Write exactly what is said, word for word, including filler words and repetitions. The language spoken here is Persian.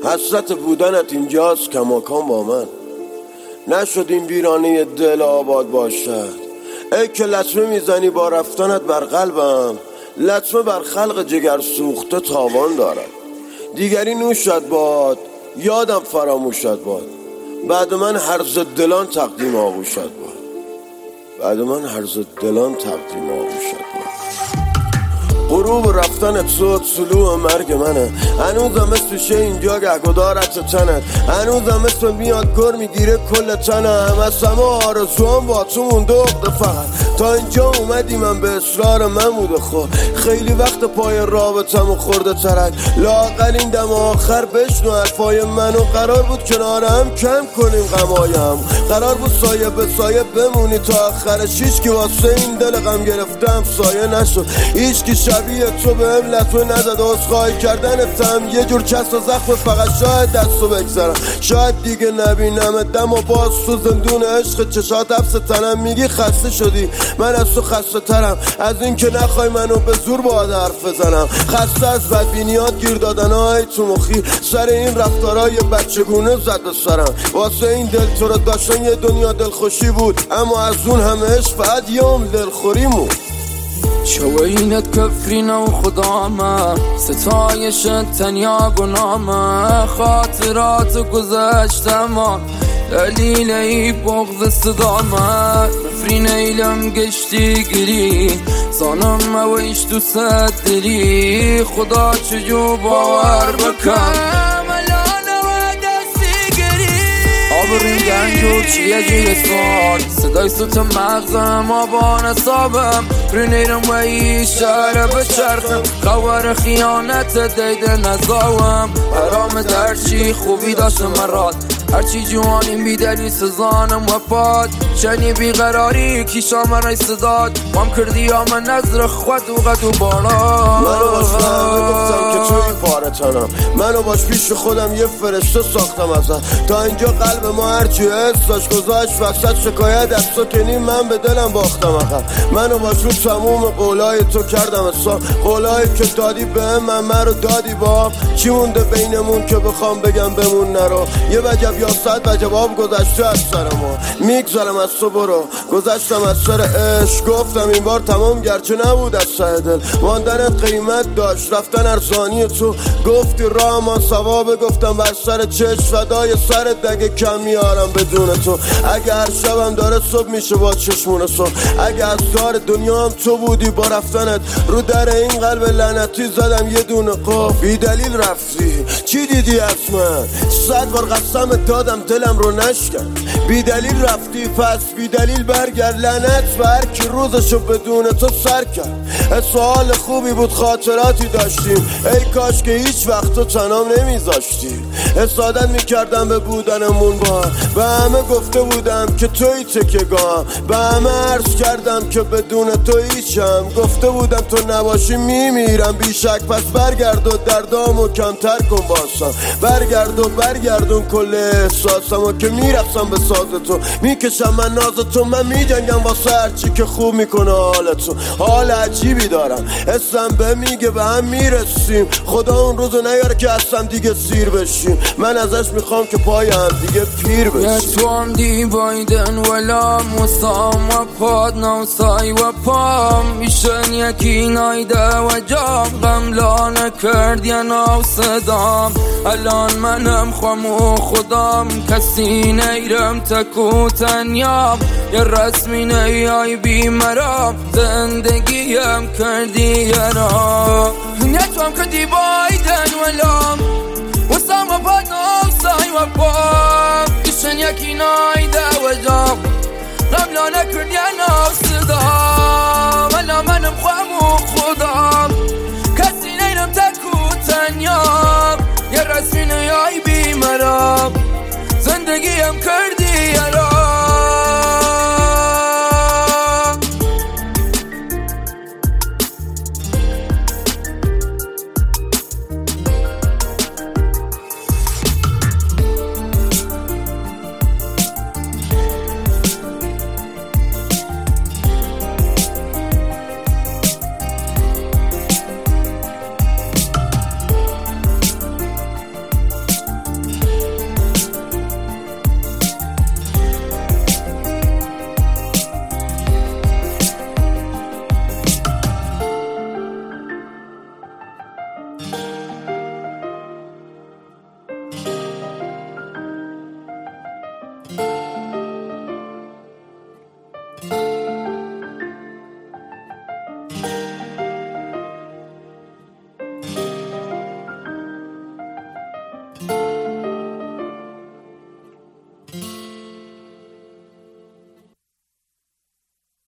حسرت بودنت اینجاست کماکان با من. نشد این ویرانه دل آباد باشد. ای که لطمه میزنی با رفتنت بر قلبم، لطمه بر خلق جگر سوخته تاوان دارد. دیگری نوشد باد، یادم فراموشد باد. بعد من هرز دلان تقدیم آغوشد باد. بعد من هرز دلان تقدیم آغوشد باد. غروب رفتن تو طلوع مرگ منه. هنوزم مثل شه اینجا گهگدارت تنت. هنوزم مثل میاد گر میگیره کل تنم. از همه آرزوام با تو مونده اقده فقط. تا اینجا اومدی من به اصرار من بوده خود. خیلی وقت پای رابطم و خورده ترک. لااقل این دم آخر بشنو حرفای منو. قرار بود کنارم کم کنیم غمایم. قرار بود سایه به سایه بمونی تا آخرش. هیچ کی واسه این دل غم گرفتم سایه نشد. هیچ کی شبیه تو به هم لطمه نزد. عذرخواهی کردنتم یه جور کس و زخم. فقط شاید دستو بگذارم، شاید دیگه نبینم دم و باز تو زندون عشق. چشات حبس تنم میگی خسته شدی. من از تو خسته ترم از این که نخوای منو به زور باید حرف بزنم. خسته از بدبینیات گیر دادن های تو مخی. سر این رفتارای بچگونه زد به سرم. واسه این دل تو رو داشتن یه دنیا دلخوشی بود، اما از اون همه عشق فقط یه عمر دلخوریمون. شوینت کفرینه و خدامه، ستایشت تنیا گنامه. خاطرات گذشتم دلیل ای بغض صدامه. کفرین ایلم گشتی گری زانم اویش تو صد دلی. خدا چجو باور بکن آبرین گنج و چیه جوی سوال. صدای سوت مغزم آبان حسابم. رینیرم و ای شهر بچرخم. خبر خیانت دیده نزاوم. حرام درچی خوبی داشتم مراد. هرچی جوانیم بی دلی سزانم و پاد. چنی بیقراری کیشا من رای صداد. مام کردی یا من نظر خود و قد و بالا. منو باش همه گفتم که توی پاره تنم. منو باش پیش خودم یه فرشته ساختم ازت. تا اینجا قلب ما هرچی حس داشت گذاشت وسط. شکایت از تو کنی من به دلم باختم اخر. منو باش رو تموم قولای تو کردم حساب. قولایی که دادی به هم من من رو دادی با. چی مونده بینمون که بخوام بگم بمون نرو. یه وجب یا صد وجب آب گذشته از سر ما. میگذارم از تو برو. گذشتم از سر عشق. گفتم این بار تمام گرچه نبود از ته دل. ماندنت قیمت داشت رفتن ارزانی تو. گفتی راه ما ثوابه. گفتم بر سر چشم فدای سرت دگه کم میارم بدون تو. اگه هر شبم داره صبح میشه با چشمون صبح. اگه از دار دنیا هم تو بودی با رفتنت. رو در این قلب لعنتی زدم یه دونه قف. بی دلیل رفتی چی دیدی از من؟ صد بار قسم دادم دلم رو نشکن. بی دلیل رفتی پس بی دلیل برگرد. لعنت بر کی روزشو بدون تو سر کرد. سوال خوبی بود خاطراتی داشتیم. ای کاش که هیچ وقت تو تنام نمیذاشتی. حسادت میکردم به بودنمون با هم. به همه گفته بودم که توی تکگاهم. به همه عرض کردم که بدون تو هیچم. گفته بودم تو نباشی میمیرم بیشک. پس برگرد و دردامو کمتر کن باسم. برگرد و برگردون کل احساسم. و که میرسم به ساز تو میکشم من ناز تو. من میجنگم واسه هرچی که خوب میکنه حال تو. حال عجیبی دارم حسم به میگه به هم میرسیم. خدا اون روزو نیاره که اصلا دیگه سیر بشیم. من ازش میخوام که پای هم دیگه پیر بشیم. یه تو هم دی بایدن ولا موسام و پاد نوسای و پام. میشن یکی نایده و جام. غملا نکرد یا ناو صدام. الان منم خوام و خودم. کسی نیرم تکو تنیام. یه رسمی نیای بی مرام. زندگیم کردی یرام. یه تو هم کردی بایدن ولام وسام و پاد نوسای و پام. میشن یکی نایده و جام. غملا نکرد یا ناو صدام. الان منم خوام و خودم. کسی نیرم تکو تنیام. یه رسمی نیای بی مرام. زندگیم کردی یرام. ها